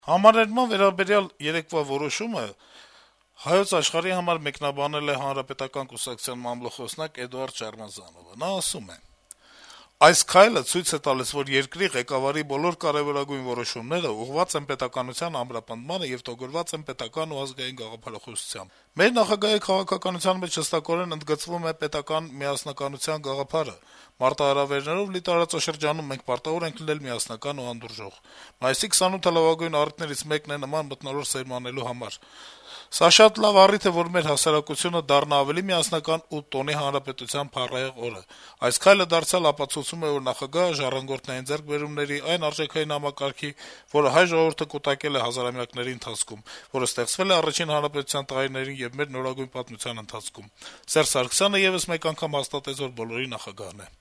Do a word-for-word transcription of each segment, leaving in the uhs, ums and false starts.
Համարերման վերաբերյալ երեկվա որոշումը Հայոց Աշխարհի համար մեկնաբանել է Հանրապետական կուսակցության մամլոխոսնակ Էդուարդ Շարմազանովը: Նա ասում է. - «Այս քայլը ցույց է տալիս, որ երկրի ղեկավարի բոլոր կարեւորագույն որոշումները ուղղված են պետականության ամրապնդմանը եւ տոգորված են պետական ու ազգային գաղափարախոսությամբ: Մեր նախագահի քաղաքականության մեջ հստակորեն ընդգծվում է պետական միասնականության գաղափարը: Մարտահրավերներով լի տարածաշրջանում մենք պարտավոր ենք լինել միասնական ու հանդուրժող: Մայիսի քսանութը լավագույն առիթներից մեկն է նման մթնոլորտ սերմանելու համար: Սա շատ լավ առիթ է, որ մեր հասարակությունը դառնա ավելի միասնական ու տոնի հանրապետության փառահեղ օրը: Այս քայլը դարձյալ ապացուցում է, որ նախագահը ժառանգորդային ձեռքբերումների, այն արժեքային համակարգի, որը հայ ժողովուրդը կուտակել է հազարամյակների ընթացքում, որը ստեղծվել է Առաջին հանրապետության տարիներին եւ մեր նորագույն պատմության ընթացքում: Սերժ Սարգսյանը եւս մեկ անգամ հաստատեց, որ բոլորի նախագահն է»: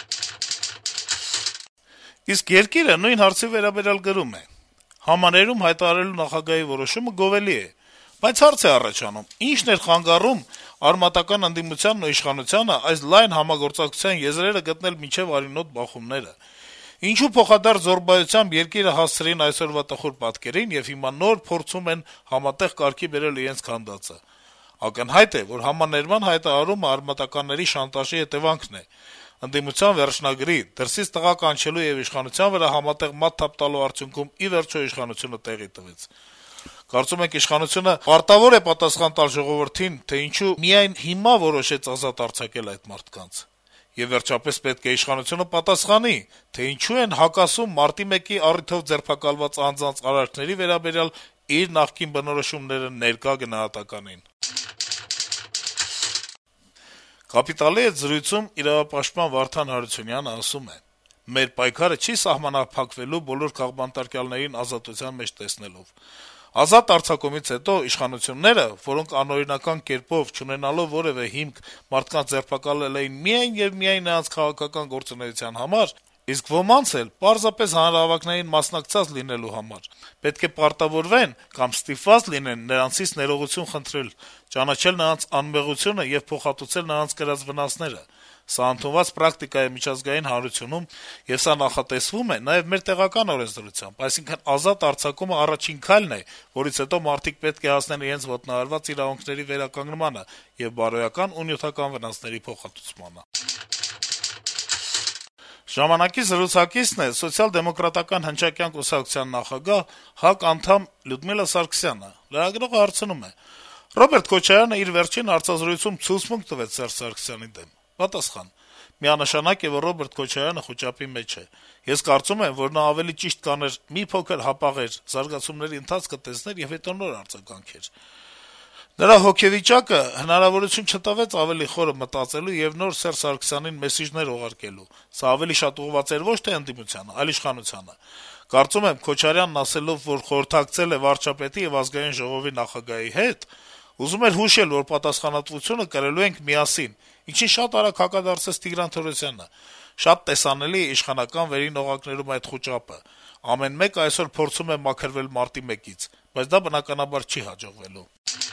Իսկ «Երկիր»-ը նույն հարցի վերաբերյալ գրում է. - «Համաներում հայտարարելու նախագահի որոշումը գովելի է: Բայց հարց է առաջանում` ի՞նչն էր խանգարում արմատական ընդդիմությանն ու իշխանությանը այս լայն համագործակցության եզրերը գտնել մինչեւ արյունոտ բախումները: Ինչու փոխադարձ զոռբայությամբ «Երկիր»-ը հասցրին այսօրվա տխուր պատկերին եւ հիմա նոր փորձում են համատեղ կարգի բերել իրենց քանդածը: Ակնհայտ է, որ համաներման հայտարարումը արմատականների շանտաժի հետեւանքն է: Ընդդիմության վերջնագրի, դրսից տղա կանչելու եւ իշխանության վրա համատեղ մատ թափ տալու արդյունքում ի վերջո իշխանությունը տեղի տվեց: Կարծում եք իշխանությունը պարտավոր է պատասխան տալ ժողովրդին, թե ինչու միայն հիմա որոշեց ազատ արձակել այդ մարդկանց: Եվ վերջապես պետք է իշխանությունը պատասխանի, թե ինչու են հակասում մարտի մեկի առիթով ձերբակալված անձանց արարքների վերաբերյալ իր նախկին բնորոշումները ներկա գնահատականին»: «Կապիտալ»-ի հետ զրույցում իրավապաշտպան Վարդան Հարությունյանը ասում է. - «Մեր պայքարը չի սահմանափակվելու բոլոր քաղբանտարկյալներին ազատության մեջ տեսնելով: Ազատ արձակումից հետո իշխանությունները, որոնք անօրինական կերպով, չունենալով որեւէ հիմք, մարդկանց ձերբակալել էին միայն եւ միայն նրանց քաղաքական գործունեության համար, իսկ ոմանց էլ պարզապես հանրահավաքներին մասնակցած լինելու համար, պետք է պարտավորվեն կամ ստիպված լինեն նրանցից ներողություն խնդրել, ճանաչել նրանց անմեղությունը եւ փոխհատուցել նրանց կրած վնասները: Սա ընդունված պրակտիկա է միջազգային հանրությունում, եւ սա նախատեսվում է նաեւ մեր տեղական օրենսդրությամբ: Այսինքն` ազատ արձակումը առաջին քայլն է, որից հետո մարդիկ պետք է հասնեն իրենց ոտնահարված իրավունքների վերականգնմանը եւ բարոյական ու նյութական վնասների փոխհատուցմանը»: «Ժամանակ»-ի զրուցակիցն է Սոցիալ-դեմոկրատական հնչակյան կուսակցության նախագահ, ՀԱԿ անդամ Լյուդմիլա Սարգսյանը: Լրագրողը հարցնում է. - «Ռոբերտ Քոչարյանը իր վերջին հարցազրույցում ցուցմունք տվեց Սերժ Սարգսյանի դեմ»: Պատասխան. - «Միանշանակ է, որ Ռոբերտ Քոչարյանը խուճապի մեջ է: Ես կարծում եմ, որ նա ավելի ճիշտ կաներ մի փոքր հապաղեր, զարգացումների ընթացքը տեսներ եւ հետո նոր արձագանքեր: Նրա հոգեվիճակը հնարավորություն չտվեց ավելի խորը մտածելու եւ նոր Սերժ Սարգսյանին մեսիջներ ուղարկելու: Սա ավելի շատ ուղղված էր ոչ թե ընդդիմությանը, այլ իշխանությանը: Կարծում եմ, Քոչարյանն ասելով, որ խորհրդակցել է վարչապետի եւ Ազգային ժողովի նախագահի հետ, ուզում էր հուշել, որ պատասխանատվությունը կրելու ենք միասին, ինչին շատ արագ հակադարձեց Տիգրան Թորոսյանը: Շատ տեսանելի է իշխանական վերին օղակներում այդ խուճապը: Ամեն մեկը այսօր փորձում է մաքրվել մարտի մեկից, բայց դա բնականաբար չի հաջողվելու»: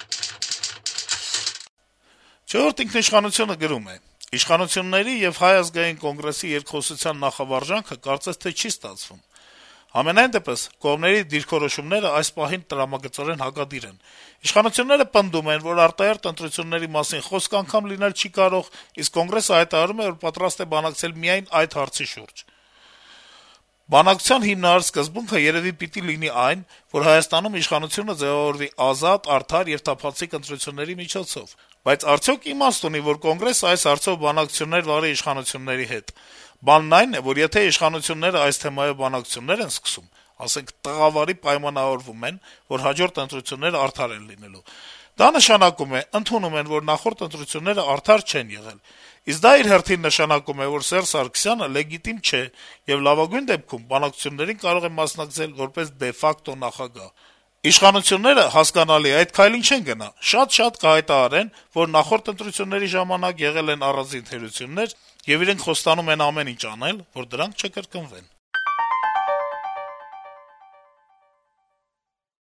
«Չորրորդ ինքնիշխանություն»-ը գրում է. - «Իշխանությունների եւ Հայ ազգային կոնգրեսի երկխոսության նախավարժանքը կարծես թե չի ստացվում: Համենայն դեպս, կողմերի դիրքորոշումներն այս պահին տրամագծորեն հակադիր են: Իշխանությունները պնդում են, որ արտահերթ ընտրությունների մասին խոսք անգամ լինել չի կարող, իսկ Կոնգրեսը հայտարարում է, որ պատրաստ է բանակցել միայն այդ հարցի շուրջ: Բանակցության հիմնարար սկզբունքը երեւի պիտի լինի այն, որ Հայաստանում իշխանությունը ձեւավորվի ազատ, արդար եւ թափանցիկ ընտրությունների միջոցով: Բայց արդյո՞ք իմաստ ունի, որ Կոնգրեսը այս հարցով բանակցություններ վարի իշխանությունների հետ: Բանն այն է, որ եթե իշխանությունները այս թեմայով բանակցություններ են սկսում, ասենք, տղավարի պայմանավորվում են, որ հաջորդ ընտրությունները արդար են լինելու: Դա նշանակում է, ընդունում են, որ նախորդ ընտրությունները արդար չեն եղել: Իսկ դա իր հերթին նշանակում է, որ Սերժ Սարգսյանը լեգիտիմ չէ, եւ լավագույն դեպքում բանակցություններին կարող է մասնակցել որպես դե ֆակտո նախագահ: Իշխանությունները, հասկանալի է, այդ քայլին չեն գնա, շատ-շատ կհայտարարեն, որ նախորդ ընտրությունների ժամանակ եղել են առանձին թերություններ, եւ իրենք խոստանում են ամեն ինչ անել, որ դրանք չկրկնվեն»: